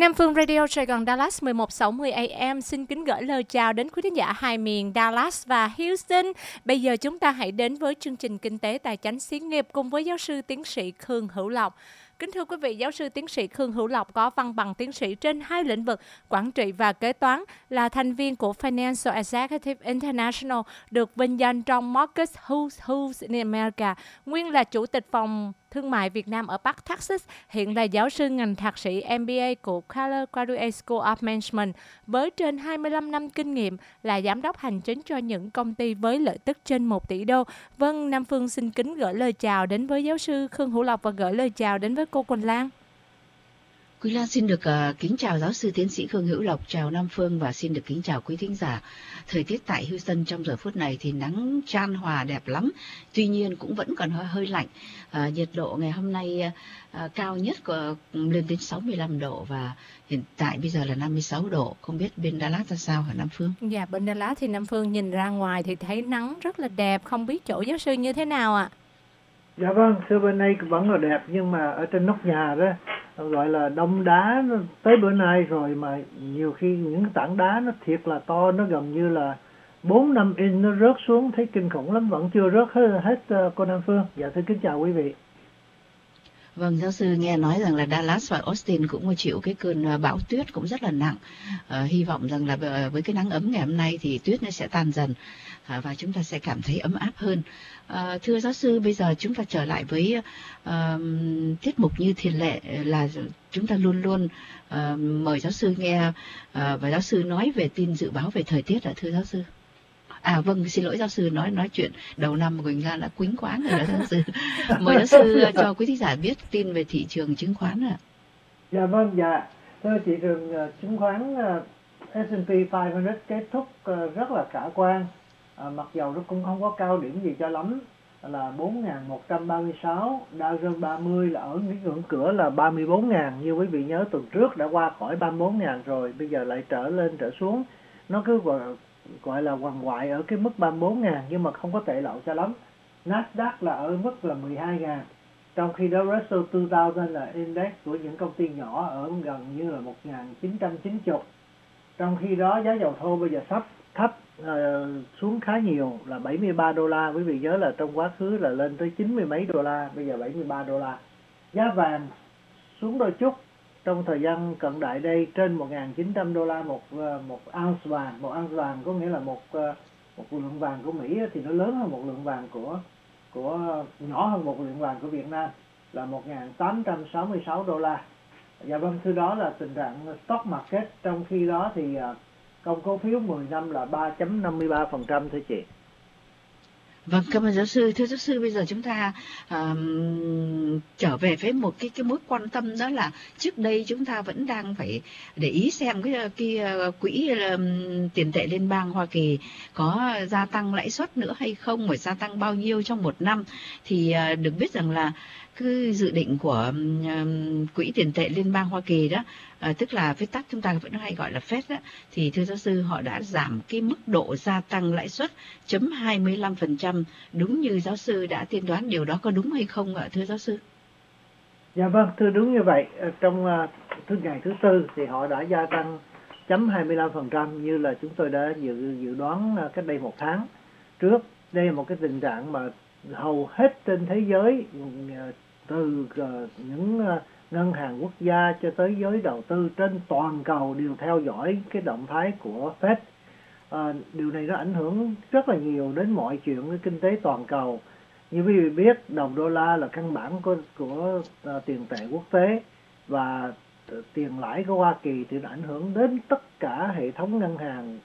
Nam Phương Radio Sài Gòn Dallas 1160 AM xin kính gửi lời chào đến quý thính giả hai miền Dallas và Houston. Bây giờ chúng ta hãy đến với chương trình Kinh tế Tài chánh xí nghiệp cùng với giáo sư tiến sĩ Khương Hữu Lộc. Kính thưa quý vị, giáo sư tiến sĩ Khương Hữu Lộc có văn bằng tiến sĩ trên hai lĩnh vực quản trị và kế toán, là thành viên của Financial Executive International, được vinh danh trong Marcus Who's in America, nguyên là chủ tịch phòng thương mại Việt Nam ở Bắc Texas, hiện là giáo sư ngành thạc sĩ MBA của Keller Graduate School of Management với trên 25 năm kinh nghiệm, là giám đốc hành chính cho những công ty với lợi tức trên 1 tỷ đô. Vâng, Nam Phương xin kính gửi lời chào đến với giáo sư Khương Hữu Lộc và gửi lời chào đến với cô Quỳnh Lan. Quỳnh Lan xin được kính chào giáo sư tiến sĩ Khương Hữu Lộc, chào Nam Phương và xin được kính chào quý thính giả. Thời tiết tại Houston trong giờ phút này thì nắng chan hòa đẹp lắm, tuy nhiên cũng vẫn còn hơi lạnh. Nhiệt độ ngày hôm nay cao nhất lên đến 65 độ và hiện tại bây giờ là 56 độ. Không biết bên Dallas ra sao hả Nam Phương? Dạ, bên Dallas thì Nam Phương nhìn ra ngoài thì thấy nắng rất là đẹp, không biết chỗ giáo sư như thế nào ạ? Dạ vâng, xưa bên đây vẫn là đẹp, nhưng mà ở trên nóc nhà đó gọi là đông đá, nó tới bữa nay rồi mà nhiều khi những tảng đá nó thiệt là to, nó gần như là 4-5 inch nó rớt xuống, thấy kinh khủng lắm, vẫn chưa rớt hết cô Nam Phương. Dạ thưa kính chào quý vị. Vâng, giáo sư nghe nói rằng là Dallas và Austin cũng chịu cái cơn bão tuyết cũng rất là nặng. Hy vọng rằng là với cái nắng ấm ngày hôm nay thì tuyết nó sẽ tan dần và chúng ta sẽ cảm thấy ấm áp hơn. Thưa giáo sư, bây giờ chúng ta trở lại với tiết mục như thường lệ là chúng ta luôn luôn mời giáo sư nghe và giáo sư nói về tin dự báo về thời tiết ạ, thưa giáo sư. Vâng, xin lỗi giáo sư, nói chuyện đầu năm của Quỳnh Lan đã quýnh quán rồi đó giáo sư. Mời giáo sư cho quý thính giả biết tin về thị trường chứng khoán ạ. Dạ vâng, dạ. Thưa thị trường chứng khoán S&P 500 kết thúc rất là khả quan. Mặc dầu nó cũng không có cao điểm gì cho lắm, là 4.136, Dow Jones 30 là ở ngưỡng cửa là 34.000. Như quý vị nhớ tuần trước đã qua khỏi 34.000 rồi, bây giờ lại trở lên trở xuống. Nó cứ gọi là quằn quại ở cái mức 34.000 nhưng mà không có tệ lậu cho lắm. Nasdaq là ở mức là 12.000. Trong khi đó Russell 2000 là index của những công ty nhỏ ở gần như là 1.990. Trong khi đó giá dầu thô bây giờ thấp xuống khá nhiều là 73 đô la. Quý vị nhớ là trong quá khứ là lên tới 90 mấy đô la, bây giờ 73 đô la. Giá vàng xuống đôi chút trong thời gian cận đại đây, trên 1.900 đô la một ounce vàng. Một ounce vàng có nghĩa là một lượng vàng của Mỹ thì nó lớn hơn một lượng vàng của nhỏ hơn một lượng vàng của Việt Nam là 1.866 đô la. Dạ vâng, thưa đó là tình trạng stock market. Trong khi đó thì công cổ phiếu 10 năm là 3.53% thưa chị. Vâng, cảm ơn giáo sư. Thưa giáo sư, bây giờ chúng ta trở về với một cái mối quan tâm, đó là trước đây chúng ta vẫn đang phải để ý xem cái quỹ tiền tệ liên bang Hoa Kỳ có gia tăng lãi suất nữa hay không, phải gia tăng bao nhiêu trong một năm. Thì được biết rằng là cái dự định của quỹ tiền tệ liên bang Hoa Kỳ đó, tức là viết tắt chúng ta vẫn hay gọi là Fed đó, thì thưa giáo sư họ đã giảm cái mức độ gia tăng lãi suất chấm 25%, đúng như giáo sư đã tiên đoán, điều đó có đúng hay không ạ thưa giáo sư? Dạ vâng, thưa đúng như vậy. Trong ngày thứ Tư thì họ đã gia tăng chấm 25% như là chúng tôi đã dự đoán cách đây một tháng trước. Đây là một cái tình trạng mà hầu hết trên thế giới, từ những ngân hàng quốc gia cho tới giới đầu tư trên toàn cầu đều theo dõi cái động thái của Fed. Điều này nó ảnh hưởng rất là nhiều đến mọi chuyện của kinh tế toàn cầu. Như quý vị biết, đồng đô la là căn bản của tiền tệ quốc tế, và tiền lãi của Hoa Kỳ thì nó ảnh hưởng đến tất cả hệ thống ngân hàng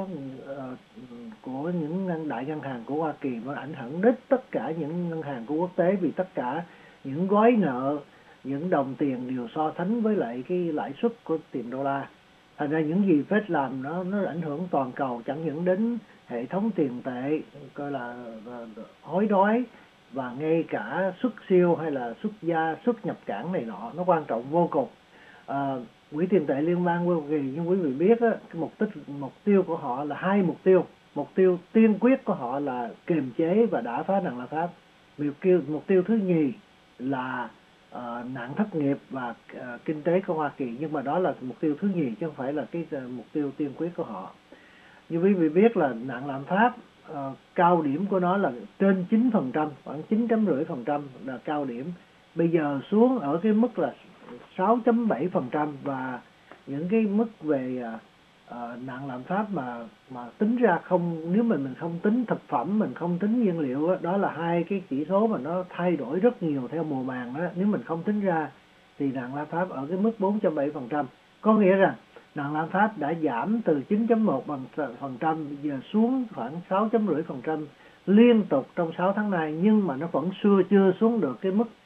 của những đại ngân hàng của Hoa Kỳ, và ảnh hưởng đến tất cả những ngân hàng của quốc tế, vì tất cả những gói nợ, những đồng tiền đều so sánh với lại cái lãi suất của tiền đô la. Thành ra những gì Fed làm nó ảnh hưởng toàn cầu, chẳng những đến hệ thống tiền tệ coi là hối đoái, và ngay cả xuất siêu hay là xuất nhập cảng này nọ, nó quan trọng vô cùng. Quỹ tiền tệ liên bang Hoa Kỳ, như quý vị biết á, cái mục tiêu của họ là hai mục tiêu. Mục tiêu tiên quyết của họ là kiềm chế và đả phá nặng lạm phát. Mục tiêu thứ nhì là nạn thất nghiệp và kinh tế của Hoa Kỳ, nhưng mà đó là mục tiêu thứ nhì chứ không phải là cái mục tiêu tiên quyết của họ. Như quý vị biết là nạn lạm phát cao điểm của nó là trên 9%, khoảng 9,5% là cao điểm. Bây giờ xuống ở cái mức là 6,7%, và những cái mức về nạn lạm phát mà tính ra không, nếu mình không tính thực phẩm, mình không tính nhiên liệu đó, đó là hai cái chỉ số mà nó thay đổi rất nhiều theo mùa màng đó. Nếu mình không tính ra thì nạn lạm phát ở cái mức 4,7%, có nghĩa rằng nạn lạm phát đã giảm từ 9,1% giờ xuống khoảng 6,5% liên tục trong 6 tháng nay, nhưng mà nó vẫn chưa xuống được cái mức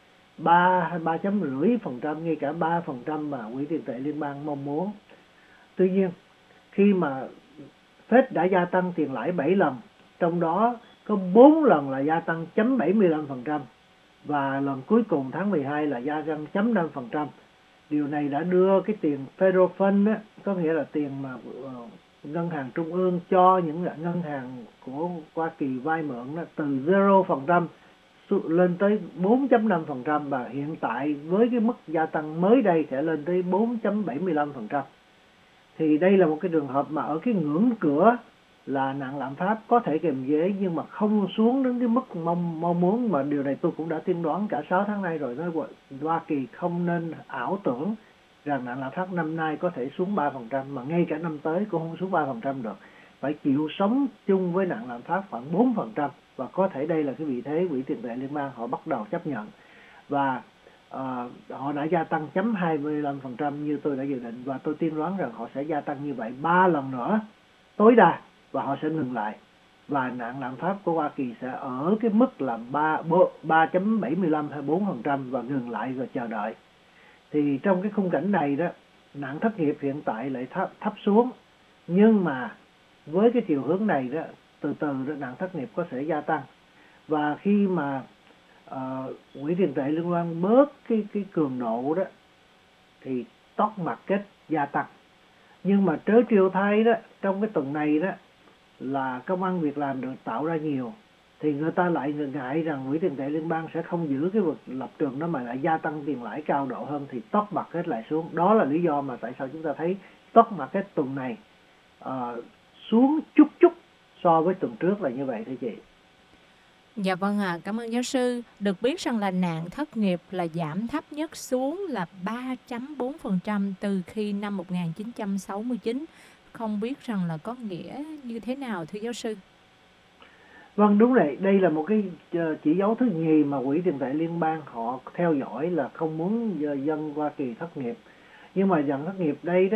3,5%, ngay cả 3% mà Quỹ tiền tệ liên bang mong muốn. Tuy nhiên, khi mà Fed đã gia tăng tiền lãi 7 lần, trong đó có 4 lần là gia tăng 0,75%, và lần cuối cùng tháng 12 là gia tăng 0,5%. Điều này đã đưa cái tiền Federal Fund á, có nghĩa là tiền mà ngân hàng trung ương cho những ngân hàng của Hoa Kỳ vay mượn đó, từ 0% lên tới 4,5%, và hiện tại với cái mức gia tăng mới đây sẽ lên tới 4,75%. Thì đây là một cái trường hợp mà ở cái ngưỡng cửa là nạn lạm phát có thể kiềm chế, nhưng mà không xuống đến cái mức mong muốn, mà điều này tôi cũng đã tiên đoán cả 6 tháng nay rồi. Nói Hoa Kỳ không nên ảo tưởng rằng nạn lạm phát năm nay có thể xuống 3%, mà ngay cả năm tới cũng không xuống 3% được. Phải chịu sống chung với nạn lạm phát khoảng 4%, và có thể đây là cái vị thế Quỹ tiền tệ liên bang họ bắt đầu chấp nhận. Và họ đã gia tăng 0,25% như tôi đã dự định, và tôi tiên đoán rằng họ sẽ gia tăng như vậy 3 lần nữa tối đa, và họ sẽ ngừng lại, và nạn lạm phát của Hoa Kỳ sẽ ở cái mức là 3,75 hay 4% và ngừng lại và chờ đợi. Thì trong cái khung cảnh này đó, nạn thất nghiệp hiện tại lại thấp xuống, nhưng mà với cái chiều hướng này đó, từ từ đó, nạn thất nghiệp có thể gia tăng. Và khi mà Quỹ tiền tệ liên bang bớt cái cường độ đó thì stock market gia tăng. Nhưng mà trớ trêu thay đó, trong cái tuần này đó là công ăn việc làm được tạo ra nhiều, thì người ta lại ngại rằng Quỹ tiền tệ liên bang sẽ không giữ cái lập trường đó mà lại gia tăng tiền lãi cao độ hơn, thì stock market lại xuống. Đó là lý do mà tại sao chúng ta thấy stock market tuần này xuống chút so với tuần trước là như vậy thưa chị. Dạ vâng ạ, cảm ơn giáo sư. Được biết rằng là nạn thất nghiệp là giảm thấp nhất xuống là 3,4% từ khi năm 1969. Không biết rằng là có nghĩa như thế nào thưa giáo sư? Vâng, đúng vậy. Đây là một cái chỉ dấu thứ nhì mà Quỹ tiền tệ liên bang họ theo dõi, là không muốn dân Hoa Kỳ thất nghiệp. Nhưng mà dần thất nghiệp đây đó,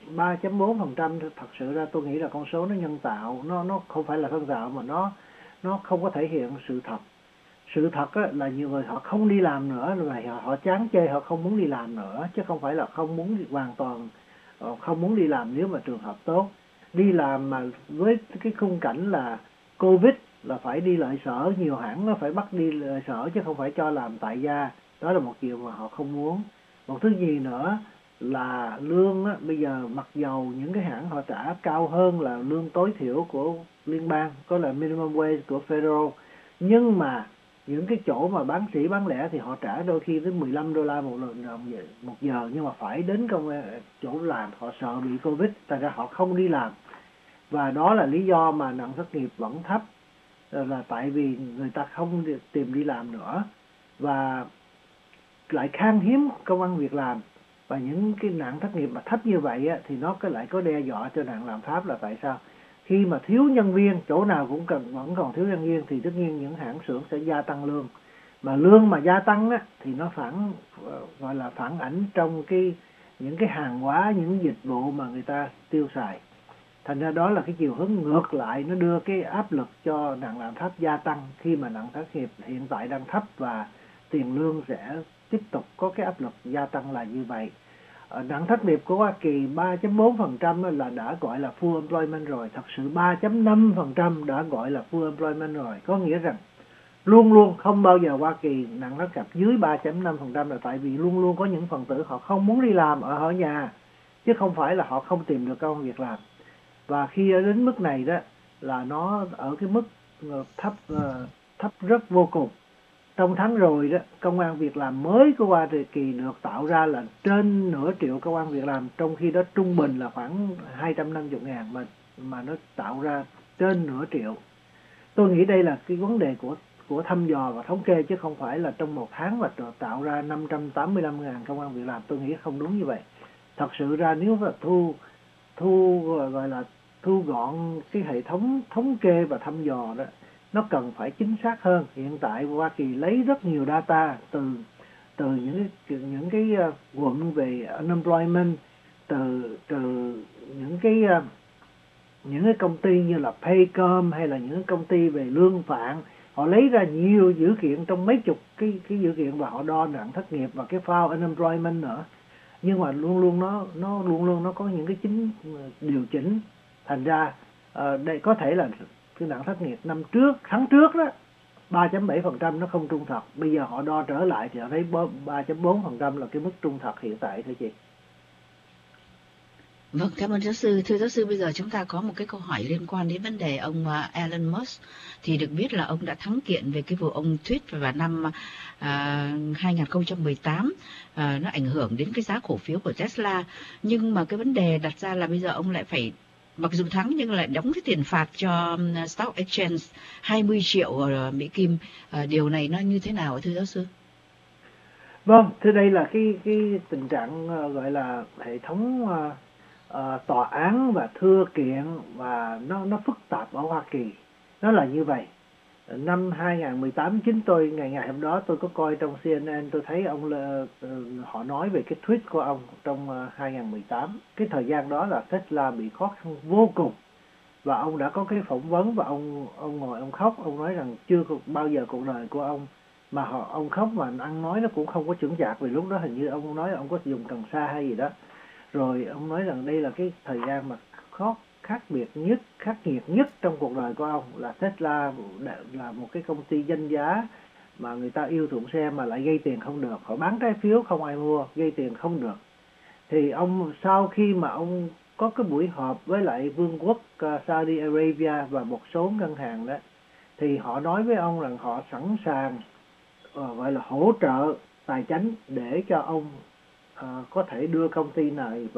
3,4% thật sự ra tôi nghĩ là con số nó nhân tạo, nó không phải là nhân tạo, mà nó không có thể hiện sự thật. Sự thật á, là nhiều người họ không đi làm nữa, là họ chán chê, họ không muốn đi làm nữa, chứ không phải là không muốn hoàn toàn không muốn đi làm nếu mà trường hợp tốt. Đi làm mà với cái khung cảnh là Covid là phải đi lại sở, nhiều hãng nó phải bắt đi lại sở chứ không phải cho làm tại gia. Đó là một điều mà họ không muốn. Một thứ gì nữa là lương á, bây giờ mặc dầu những cái hãng họ trả cao hơn là lương tối thiểu của liên bang, có là minimum wage của federal, nhưng mà những cái chỗ mà bán sỉ bán lẻ thì họ trả đôi khi tới $15 một giờ, nhưng mà phải đến chỗ làm, họ sợ bị Covid, tại ra họ không đi làm. Và đó là lý do mà nạn thất nghiệp vẫn thấp, là tại vì người ta không tìm đi làm nữa, và lại khan hiếm công ăn việc làm. Và những cái nạn thất nghiệp mà thấp như vậy á, thì nó lại có đe dọa cho nạn lạm phát. Là tại sao? Khi mà thiếu nhân viên, chỗ nào cũng vẫn còn thiếu nhân viên, thì tất nhiên những hãng xưởng sẽ gia tăng lương. Mà lương mà gia tăng á, thì nó gọi là phản ảnh trong những cái hàng hóa, những dịch vụ mà người ta tiêu xài. Thành ra đó là cái chiều hướng ngược lại, nó đưa cái áp lực cho nạn lạm phát gia tăng, khi mà nạn thất nghiệp hiện tại đang thấp và tiền lương sẽ tiếp tục có cái áp lực gia tăng là như vậy. Nạn thất nghiệp của Hoa Kỳ 3,4% là đã gọi là full employment rồi. Thật sự 3,5% đã gọi là full employment rồi. Có nghĩa rằng luôn luôn không bao giờ Hoa Kỳ nạn thất nghiệp dưới 3,5%, là tại vì luôn luôn có những phần tử họ không muốn đi làm ở nhà, chứ không phải là họ không tìm được công việc làm. Và khi đến mức này đó là nó ở cái mức thấp rất vô cùng. trong tháng rồi đó, công ăn việc làm mới của Hoa Kỳ được tạo ra là trên nửa triệu công ăn việc làm, trong khi đó trung bình là khoảng 250.000 mà nó tạo ra trên nửa triệu. Tôi nghĩ đây là cái vấn đề của thăm dò và thống kê, chứ không phải là trong một tháng mà tạo ra 585.000 công ăn việc làm. Tôi nghĩ không đúng như vậy. Thật sự ra nếu mà gọi là thu gọn cái hệ thống thống kê và thăm dò đó, nó cần phải chính xác hơn. Hiện tại Hoa Kỳ lấy rất nhiều data từ những cái quận về unemployment, từ những cái công ty như là Paycom hay là những công ty về lương phạn. Họ lấy ra nhiều dữ kiện, trong mấy chục cái dữ kiện, và họ đo nạn thất nghiệp và cái file unemployment nữa. Nhưng mà luôn luôn nó có những cái điều chỉnh. Thành ra đây có thể là cái nạn thất nghiệp tháng trước đó 3.7% nó không trung thực. Bây giờ họ đo trở lại thì họ thấy 3.4% là cái mức trung thực hiện tại thôi chị. Vâng, cảm ơn giáo sư. Thưa giáo sư, bây giờ chúng ta có một cái câu hỏi liên quan đến vấn đề ông Elon Musk. Thì được biết là ông đã thắng kiện về cái vụ ông tweet vào năm 2018. Nó ảnh hưởng đến cái giá cổ phiếu của Tesla. Nhưng mà cái vấn đề đặt ra là bây giờ ông lại phải, mặc dù thắng nhưng lại đóng cái tiền phạt cho Stock Exchange 20 triệu Mỹ Kim. Điều này nó như thế nào thưa giáo sư? Vâng, thưa, đây là cái tình trạng gọi là hệ thống tòa án và thưa kiện, và nó phức tạp ở Hoa Kỳ. Nó là như vậy. Năm 2018 chính tôi ngày hôm đó tôi có coi trong CNN, tôi thấy họ nói về cái tweet của ông trong 2018. Cái thời gian đó là Tesla bị khó khăn vô cùng, và ông đã có cái phỏng vấn, và ông ngồi ông khóc. Ông nói rằng chưa bao giờ cuộc đời của ông mà ông khóc mà ăn nói nó cũng không có chững chạc, vì lúc đó hình như ông nói ông có dùng cần sa hay gì đó. Rồi ông nói rằng đây là cái thời gian mà khắc nghiệt nhất trong cuộc đời của ông, là Tesla là một cái công ty danh giá mà người ta yêu chuộng xe mà lại gây tiền không được. Họ bán trái phiếu không ai mua, gây tiền không được. Thì ông, sau khi mà ông có cái buổi họp với lại vương quốc Saudi Arabia và một số ngân hàng đó, thì họ nói với ông rằng họ sẵn sàng gọi là hỗ trợ tài chính để cho ông có thể đưa công ty này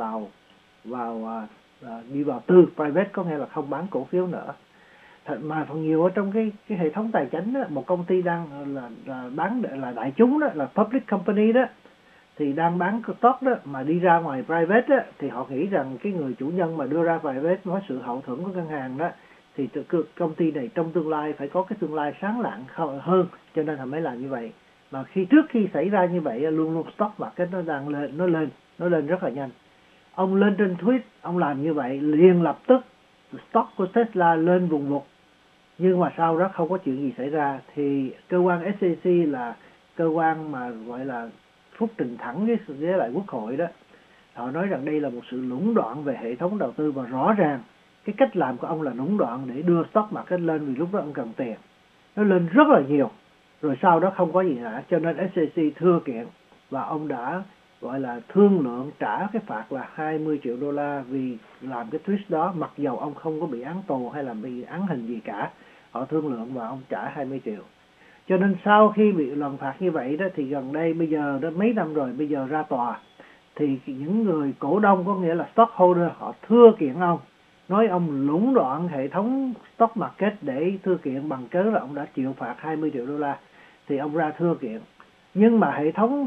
đi vào private, có nghĩa là không bán cổ phiếu nữa. Mà phần nhiều ở trong cái hệ thống tài chính đó, một công ty đang bán là đại chúng đó, là public company đó, thì đang bán stock đó, mà đi ra ngoài private đó, thì họ nghĩ rằng cái người chủ nhân mà đưa ra private với sự hậu thuẫn của ngân hàng đó, thì công ty này trong tương lai phải có cái tương lai sáng lạng hơn, cho nên họ mới làm như vậy. Mà trước khi xảy ra như vậy, luôn luôn stock market nó đang lên rất là nhanh. Ông lên trên tweet, ông làm như vậy liền lập tức stock của Tesla lên vùng vụt. Nhưng mà sau đó không có chuyện gì xảy ra, thì cơ quan SEC là cơ quan mà gọi là phúc trình thẳng với lại quốc hội đó, họ nói rằng đây là một sự lũng đoạn về hệ thống đầu tư, và rõ ràng cái cách làm của ông là lũng đoạn để đưa stock market lên, vì lúc đó ông cần tiền. Nó lên rất là nhiều, rồi sau đó không có gì cả, cho nên SEC thưa kiện, và ông đã gọi là thương lượng trả cái phạt là 20 triệu đô la vì làm cái tweet đó, mặc dầu ông không có bị án tù hay là bị án hình gì cả. Họ thương lượng và ông trả 20 triệu. Cho nên sau khi bị lần phạt như vậy đó, thì gần đây bây giờ đó, mấy năm rồi, bây giờ ra tòa, thì những người cổ đông, có nghĩa là stockholder, họ thưa kiện ông, nói ông lũng đoạn hệ thống stock market để thưa kiện bằng cớ là ông đã chịu phạt 20 triệu đô la. Thì ông ra thưa kiện. Nhưng mà hệ thống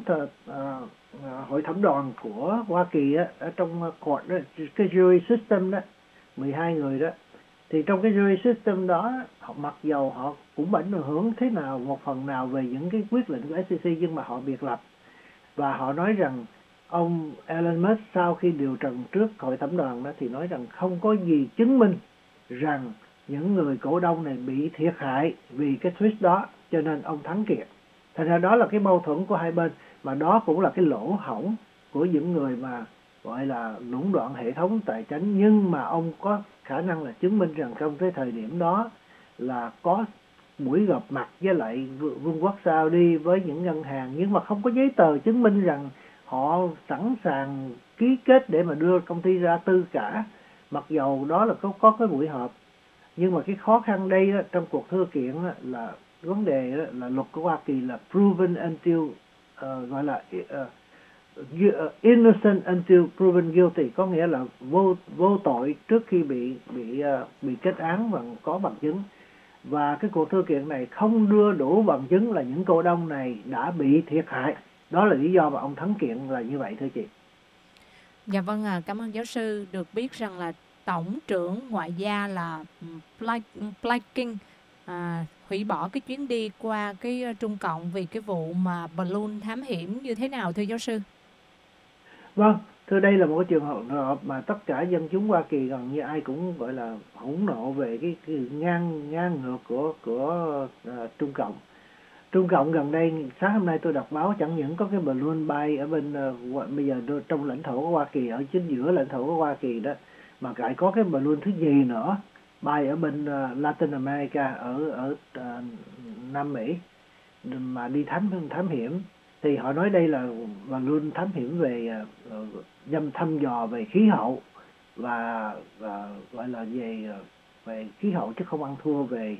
hội thẩm đoàn của Hoa Kỳ á, ở trong court đó, cái jury system đó, 12 người đó, thì trong cái jury system đó, mặc dầu họ cũng ảnh hưởng thế nào, một phần nào về những cái quyết định của SEC, nhưng mà họ biệt lập. Và họ nói rằng ông Elon Musk sau khi điều trần trước hội thẩm đoàn đó, thì nói rằng không có gì chứng minh rằng những người cổ đông này bị thiệt hại vì cái tweet đó, cho nên ông thắng kiện. Thành ra đó là cái mâu thuẫn của hai bên, mà đó cũng là cái lỗ hổng của những người mà gọi là lũng đoạn hệ thống tài chính. Nhưng mà ông có khả năng là chứng minh rằng trong cái thời điểm đó là có buổi gặp mặt với lại vương quốc Saudi với những ngân hàng, nhưng mà không có giấy tờ chứng minh rằng họ sẵn sàng ký kết để mà đưa công ty ra tư cả, mặc dầu đó là có cái buổi họp. Nhưng mà cái khó khăn đây đó, trong cuộc thưa kiện đó, là vấn đề đó là luật của Hoa Kỳ là proven until gọi là innocent until proven guilty, có nghĩa là vô tội trước khi bị kết án và có bằng chứng. Và cái cuộc thư kiện này không đưa đủ bằng chứng là những cổ đông này đã bị thiệt hại. Đó là lý do mà ông thắng kiện là như vậy thưa chị. Dạ vâng, cảm ơn giáo sư. Được biết rằng là Tổng trưởng Ngoại giao là Blinken hủy bỏ cái chuyến đi qua cái Trung Cộng vì cái vụ mà balloon thám hiểm như thế nào thưa giáo sư? Vâng, thưa, đây là một cái trường hợp mà tất cả dân chúng Hoa Kỳ gần như ai cũng gọi là hỗn nộ về cái ngang ngược của Trung Cộng. Trung Cộng gần đây, sáng hôm nay tôi đọc báo, chẳng những có cái balloon bay ở bên bây giờ trong lãnh thổ của Hoa Kỳ, ở chính giữa lãnh thổ của Hoa Kỳ đó, mà lại có cái balloon thứ gì nữa bay ở bên Latin America, ở Nam Mỹ, mà đi thám hiểm. Thì họ nói đây là balloon thám hiểm về thăm dò về khí hậu và gọi là về khí hậu, chứ không ăn thua về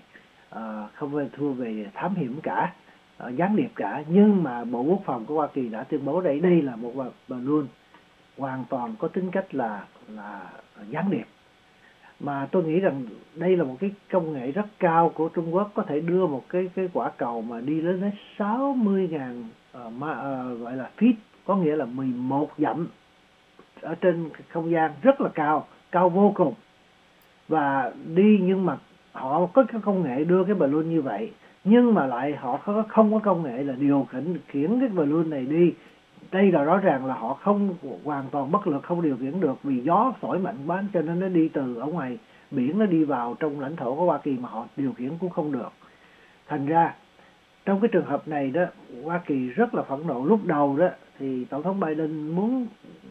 thám hiểm cả, gián điệp cả. Nhưng mà Bộ Quốc phòng của Hoa Kỳ đã tuyên bố đây là một balloon hoàn toàn có tính cách là gián điệp. Mà tôi nghĩ rằng đây là một cái công nghệ rất cao của Trung Quốc, có thể đưa một cái quả cầu mà đi đến 60.000 gọi là feet, có nghĩa là 11 dặm ở trên không gian, rất là cao vô cùng. Và đi, nhưng mà họ có cái công nghệ đưa cái balloon như vậy, nhưng mà lại họ không có công nghệ là điều khiển cái balloon này đi. Đây là rõ ràng là họ không, hoàn toàn bất lực, không điều khiển được vì gió thổi mạnh quá, cho nên nó đi từ ở ngoài biển, nó đi vào trong lãnh thổ của Hoa Kỳ mà họ điều khiển cũng không được. Thành ra trong cái trường hợp này đó, Hoa Kỳ rất là phẫn nộ. Lúc đầu đó thì Tổng thống Biden muốn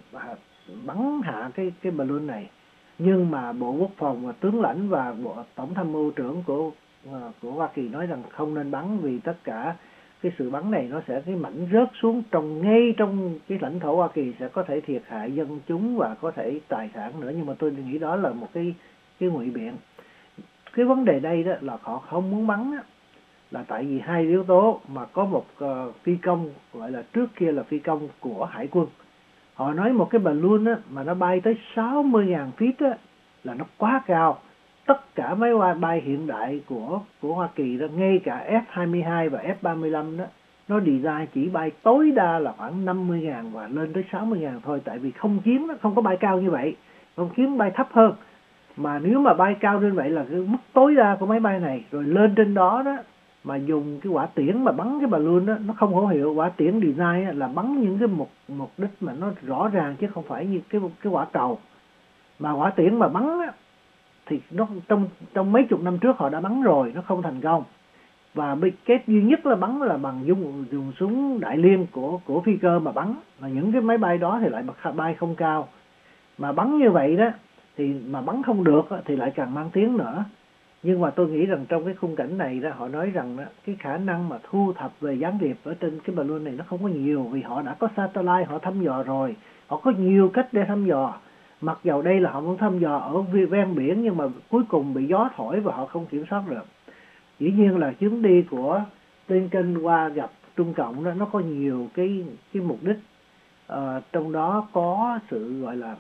bắn hạ cái balloon này, nhưng mà Bộ Quốc phòng và tướng lãnh và Bộ Tổng tham mưu trưởng của Hoa Kỳ nói rằng không nên bắn, vì tất cả cái sự bắn này nó sẽ cái mảnh rớt xuống ngay trong cái lãnh thổ Hoa Kỳ, sẽ có thể thiệt hại dân chúng và có thể tài sản nữa. Nhưng mà tôi nghĩ đó là một cái ngụy biện. Cái vấn đề đây đó là họ không muốn bắn đó, là tại vì hai yếu tố. Mà có một phi công, gọi là trước kia là phi công của Hải quân, họ nói một cái balloon á, mà nó bay tới 60.000 feet á, là nó quá cao. Tất cả máy bay hiện đại của Hoa Kỳ đó, ngay cả F-22 và F-35 đó, nó design chỉ bay tối đa là khoảng 50.000 và lên tới 60.000 thôi. Tại vì không chiến nó không có bay cao như vậy, không chiến bay thấp hơn. Mà nếu mà bay cao như vậy là cái mức tối đa của máy bay này. Rồi lên trên đó đó mà dùng cái quả tiễn mà bắn cái balloon đó, nó không hữu hiệu. Quả tiễn design là bắn những cái mục đích mà nó rõ ràng, chứ không phải như cái quả cầu. Mà quả tiễn mà bắn đó, thì nó trong mấy chục năm trước họ đã bắn rồi, nó không thành công. Và cái duy nhất là bắn là bằng dùng súng đại liên của phi cơ mà bắn. Mà những cái máy bay đó thì lại bay không cao. Mà bắn như vậy đó thì mà bắn không được thì lại càng mang tiếng nữa. Nhưng mà tôi nghĩ rằng trong cái khung cảnh này đó, họ nói rằng đó, cái khả năng mà thu thập về gián điệp ở trên cái balloon này nó không có nhiều, vì họ đã có satellite, họ thăm dò rồi, họ có nhiều cách để thăm dò. Mặc dầu đây là họ muốn thăm dò ở ven biển, nhưng mà cuối cùng bị gió thổi và họ không kiểm soát được. Dĩ nhiên là chuyến đi của Blinken qua gặp Trung Cộng đó, nó có nhiều cái mục đích. Trong đó có sự gọi là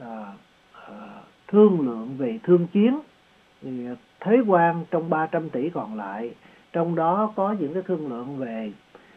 thương lượng về thương chiến, thế quan trong 300 tỷ còn lại. Trong đó có những cái thương lượng về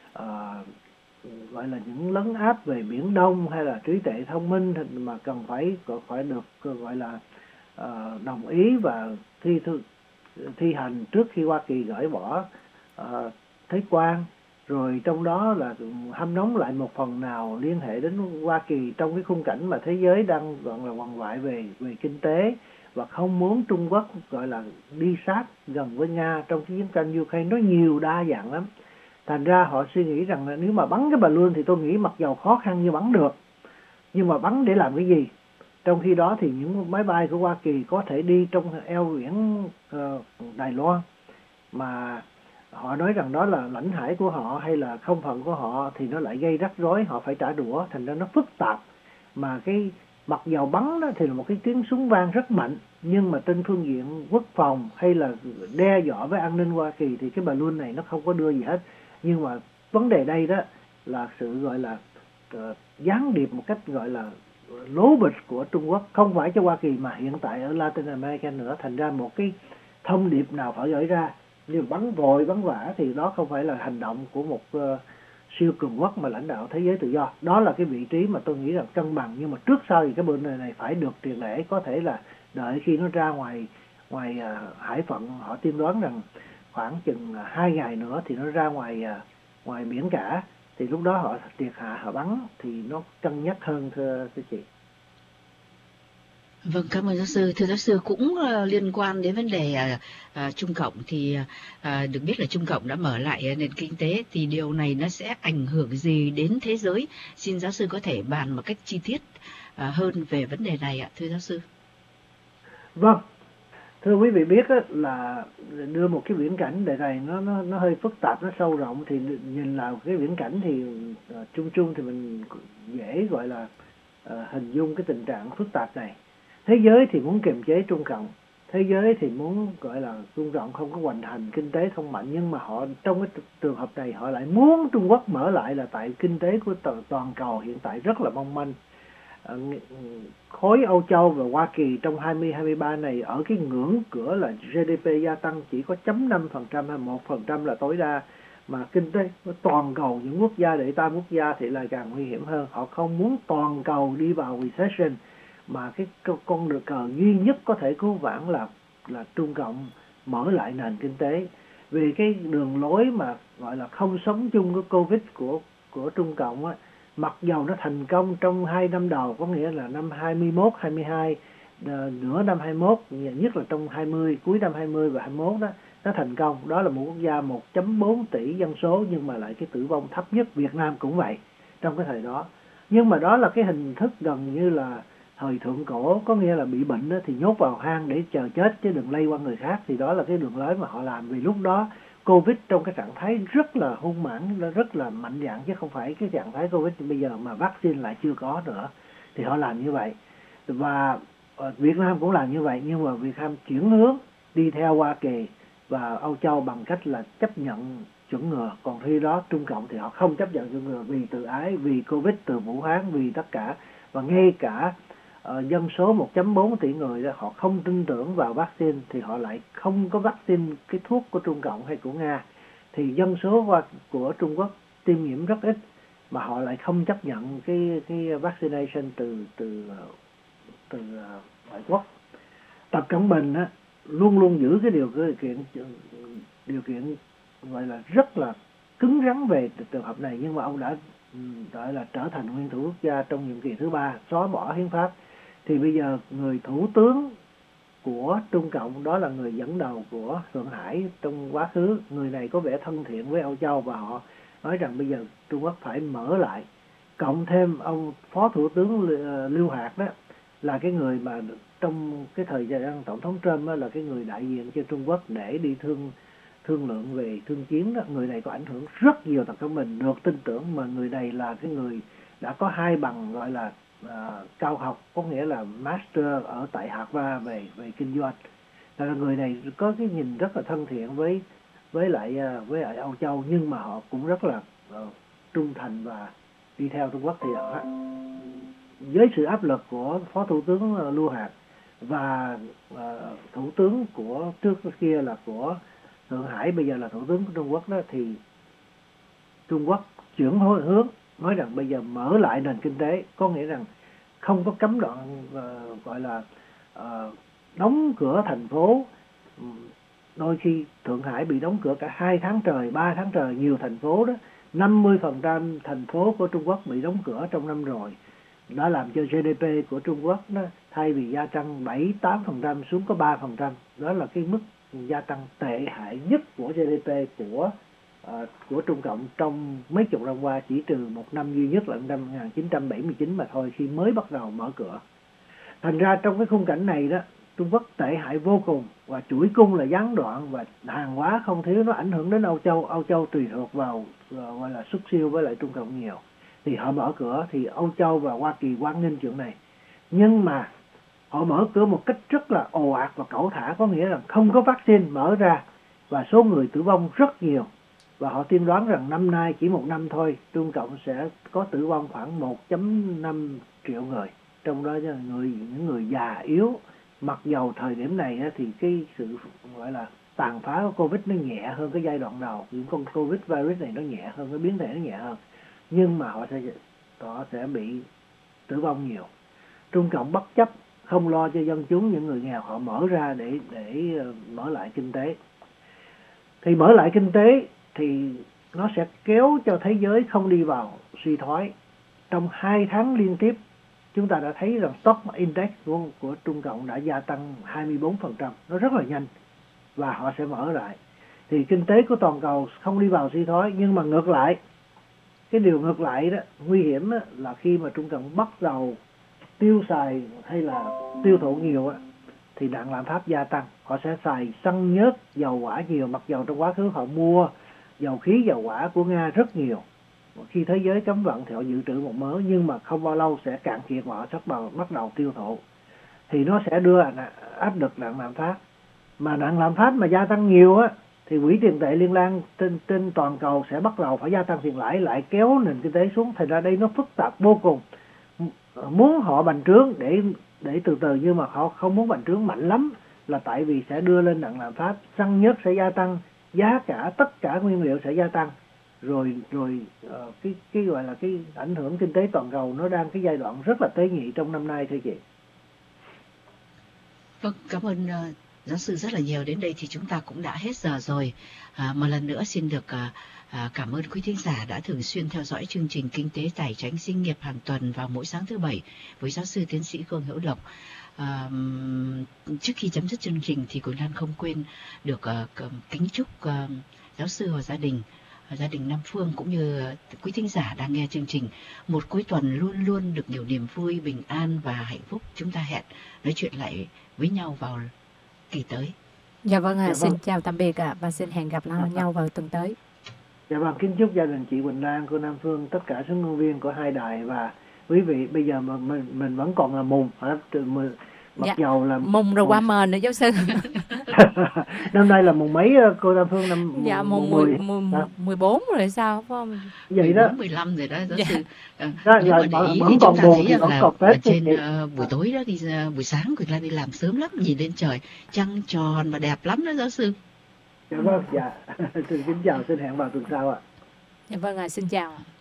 gọi là những lấn áp về Biển Đông hay là trí tuệ thông minh, mà cần phải được gọi là đồng ý và thi hành trước khi Hoa Kỳ gỡ bỏ thế quan. Rồi trong đó là hâm nóng lại một phần nào liên hệ đến Hoa Kỳ trong cái khung cảnh mà thế giới đang gọi là quằn quại về kinh tế, và không muốn Trung Quốc gọi là đi sát gần với Nga trong cái chiến tranh Ukraine. Nó nhiều đa dạng lắm. Thành ra họ suy nghĩ rằng là nếu mà bắn cái balloon thì tôi nghĩ mặc dầu khó khăn như bắn được, nhưng mà bắn để làm cái gì? Trong khi đó thì những máy bay của Hoa Kỳ có thể đi trong eo biển Đài Loan, mà họ nói rằng đó là lãnh hải của họ hay là không phận của họ, thì nó lại gây rắc rối, họ phải trả đũa. Thành ra nó phức tạp. Mà cái Mặc dầu bắn đó thì là một cái tiếng súng vang rất mạnh, nhưng mà trên phương diện quốc phòng hay là đe dọa với an ninh Hoa Kỳ thì cái balloon này nó không có đưa gì hết. Nhưng mà vấn đề đây đó là sự gọi là gián điệp một cách gọi là lố bịch của Trung Quốc, không phải cho Hoa Kỳ mà hiện tại ở Latin America nữa. Thành ra một cái thông điệp nào phải gửi ra, như bắn vội bắn vã thì đó không phải là hành động của một siêu cường quốc mà lãnh đạo thế giới tự do. Đó là cái vị trí mà tôi nghĩ là cân bằng. Nhưng mà trước sau thì cái bên này phải được tiền lệ, có thể là đợi khi nó ra ngoài hải phận, họ tiên đoán rằng khoảng chừng 2 ngày nữa thì nó ra ngoài biển cả, thì lúc đó họ triệt hạ họ bắn thì nó cân nhắc hơn, thưa chị. Vâng, cảm ơn giáo sư. Thưa giáo sư, cũng liên quan đến vấn đề Trung Cộng thì được biết là Trung Cộng đã mở lại nền kinh tế, thì điều này nó sẽ ảnh hưởng gì đến thế giới? Xin giáo sư có thể bàn một cách chi tiết hơn về vấn đề này ạ, thưa giáo sư. Vâng, thưa quý vị biết là đưa một cái viễn cảnh đề này nó hơi phức tạp, nó sâu rộng, thì nhìn vào cái viễn cảnh thì chung thì mình dễ gọi là hình dung cái tình trạng phức tạp này. Thế giới thì muốn kiềm chế Trung Cộng, thế giới thì muốn gọi là Trung Cộng không có hoành hành, kinh tế không mạnh, nhưng mà họ trong cái trường hợp này họ lại muốn Trung Quốc mở lại, là tại kinh tế của toàn cầu hiện tại rất là mong manh. Khối Âu Châu và Hoa Kỳ trong 2023 này ở cái ngưỡng cửa là GDP gia tăng chỉ có 0.5% hay 1% là tối đa, mà kinh tế của toàn cầu những quốc gia đệ tam quốc gia thì lại càng nguy hiểm hơn. Họ không muốn toàn cầu đi vào recession, mà cái con đường cờ duy nhất có thể cứu vãn là Trung Cộng mở lại nền kinh tế. Vì cái đường lối mà gọi là không sống chung với Covid của Trung Cộng á, mặc dầu nó thành công trong 2 năm đầu, có nghĩa là năm 21, 22, nửa năm 21, nhất là trong 20, cuối năm 20 và 21 đó, nó thành công. Đó là một quốc gia 1.4 tỷ dân số nhưng mà lại cái tử vong thấp nhất. Việt Nam cũng vậy trong cái thời đó. Nhưng mà đó là cái hình thức gần như là thời thượng cổ, có nghĩa là bị bệnh đó thì nhốt vào hang để chờ chết chứ đừng lây qua người khác. Thì đó là cái đường lối mà họ làm, vì lúc đó Covid trong cái trạng thái rất là hung mãnh, rất là mạnh dạn, chứ không phải cái trạng thái Covid bây giờ mà vaccine lại chưa có nữa. Thì họ làm như vậy. Và Việt Nam cũng làm như vậy, nhưng mà Việt Nam chuyển hướng đi theo Hoa Kỳ và Âu Châu bằng cách là chấp nhận chủng ngừa. Còn khi đó Trung Cộng thì họ không chấp nhận chủng ngừa, vì tự ái, vì Covid từ Vũ Hán, vì tất cả. Và ngay cả dân số 1.4 tỷ người đó, họ không tin tưởng vào vaccine thì họ lại không có vaccine cái thuốc của Trung Cộng hay của Nga. Thì dân số của Trung Quốc tiêm nhiễm rất ít, mà họ lại không chấp nhận cái vaccination từ ngoại quốc. Tập Cận Bình á, luôn luôn giữ cái điều kiện gọi là rất là cứng rắn về trường hợp này, nhưng mà ông đã gọi là trở thành nguyên thủ quốc gia trong nhiệm kỳ thứ 3, xóa bỏ hiến pháp. Thì bây giờ người thủ tướng của Trung Cộng đó là người dẫn đầu của Thượng Hải trong quá khứ. Người này có vẻ thân thiện với Âu Châu và họ nói rằng bây giờ Trung Quốc phải mở lại. Cộng thêm ông Phó Thủ tướng Lưu Hạc đó là cái người mà trong cái thời gian Tổng thống Trump đó, là cái người đại diện cho Trung Quốc để đi thương lượng về thương chiến đó. Người này có ảnh hưởng rất nhiều Tập Cận Bình, được tin tưởng, mà người này là cái người đã có 2 bằng gọi là cao học, có nghĩa là master ở tại Harvard về kinh doanh. Là người này có cái nhìn rất là thân thiện với lại Âu Châu, nhưng mà họ cũng rất là trung thành và đi theo Trung Quốc. Thì với sự áp lực của Phó Thủ tướng Lưu Hạc và Thủ tướng của trước kia là của Thượng Hải, bây giờ là Thủ tướng của Trung Quốc đó, thì Trung Quốc chuyển hướng nói rằng bây giờ mở lại nền kinh tế, có nghĩa rằng không có cấm đoạn gọi là đóng cửa thành phố. Đôi khi Thượng Hải bị đóng cửa cả 2 tháng trời, 3 tháng trời, nhiều thành phố đó, 50% thành phố của Trung Quốc bị đóng cửa trong năm rồi. Đã làm cho GDP của Trung Quốc đó, thay vì gia tăng 7-8% xuống có 3%. Đó là cái mức gia tăng tệ hại nhất của GDP của Trung Cộng trong mấy chục năm qua, chỉ trừ một năm duy nhất là năm 1979 mà thôi, khi mới bắt đầu mở cửa. Thành ra trong cái khung cảnh này đó, Trung Quốc tệ hại vô cùng, và chuỗi cung là gián đoạn và hàng hóa không thiếu, nó ảnh hưởng đến Âu Châu. Âu Châu tùy thuộc vào gọi là xuất siêu với lại Trung Cộng nhiều. Thì họ mở cửa thì Âu Châu và Hoa Kỳ hoan nghênh chuyện này. Nhưng mà họ mở cửa một cách rất là ồ ạt và cẩu thả, có nghĩa là không có vaccine mở ra và số người tử vong rất nhiều. Và họ tiên đoán rằng năm nay chỉ một năm thôi, Trung Cộng sẽ có tử vong khoảng 1,5 triệu người. Trong đó là những người già yếu. Mặc dầu thời điểm này thì cái sự gọi là tàn phá của Covid nó nhẹ hơn cái giai đoạn đầu. Những con Covid virus này nó nhẹ hơn, cái biến thể nó nhẹ hơn. Nhưng mà họ sẽ bị tử vong nhiều. Trung Cộng bất chấp không lo cho dân chúng, những người nghèo, họ mở ra để mở lại kinh tế. Thì mở lại kinh tế thì nó sẽ kéo cho thế giới không đi vào suy thoái. Trong 2 tháng liên tiếp, chúng ta đã thấy rằng stock index của Trung Cộng đã gia tăng 24%, nó rất là nhanh, và họ sẽ mở lại. Thì kinh tế của toàn cầu không đi vào suy thoái, nhưng mà ngược lại, cái điều ngược lại đó, nguy hiểm đó, là khi mà Trung Cộng bắt đầu tiêu xài hay là tiêu thụ nhiều thì nạn lạm phát gia tăng. Họ sẽ xài xăng nhớt, dầu hỏa nhiều, mặc dầu trong quá khứ họ mua dầu khí, dầu hỏa của Nga rất nhiều. Khi thế giới cấm vận thì họ dự trữ một mớ, nhưng mà không bao lâu sẽ cạn kiệt và họ sẽ bắt đầu tiêu thụ. Thì nó sẽ đưa áp lực nạn lạm phát. Mà nạn lạm phát mà gia tăng nhiều thì quỹ tiền tệ liên bang trên toàn cầu sẽ bắt đầu phải gia tăng tiền lãi, lại kéo nền kinh tế xuống. Thành ra đây nó phức tạp vô cùng. Muốn họ bành trướng để từ từ, nhưng mà họ không muốn bành trướng mạnh lắm, là tại vì sẽ đưa lên nạn lạm phát, xăng nhớt sẽ gia tăng, giá cả tất cả nguyên liệu sẽ gia tăng, rồi cái gọi là cái ảnh hưởng kinh tế toàn cầu nó đang cái giai đoạn rất là tế nhị trong năm nay thưa chị. Vâng, cảm ơn giáo sư rất là nhiều. Đến đây thì chúng ta cũng đã hết giờ rồi. Một lần nữa xin được cảm ơn quý thính giả đã thường xuyên theo dõi chương trình Kinh tế Tài chính Sinh nghiệp hàng tuần vào mỗi sáng thứ Bảy với giáo sư tiến sĩ Khương Hữu Lộc. Trước khi chấm dứt chương trình thì Quỳnh Lan không quên được kính chúc giáo sư và gia đình Nam Phương cũng như quý thính giả đang nghe chương trình một cuối tuần luôn luôn được nhiều niềm vui, bình an và hạnh phúc. Chúng ta hẹn nói chuyện lại với nhau vào kỳ tới. Dạ vâng, Dạ xin vâng. chào tạm biệt và xin hẹn gặp nhau vào tuần tới. Dạ vâng, kính chúc gia đình chị Quỳnh Lan, cô Nam Phương, tất cả số ngôn viên của hai đài và quý vị. Bây giờ mà mình vẫn còn là mùng, mặc dầu là mùng rồi qua mền nữa giáo sư. Năm nay là mùng mấy cô Nam Phương? Mùng 14 rồi sao phải không? Vậy đó, 15 rồi đó giáo sư. Nếu mà để ý thì chúng ta thấy rằng là trên buổi tối đó đi, buổi sáng Quỳnh Lan đi làm sớm lắm, nhìn lên trời trăng tròn và đẹp lắm đó giáo sư. Dạ vâng, dạ. Xin kính chào, xin hẹn vào tuần sau ạ. Dạ vâng, xin chào.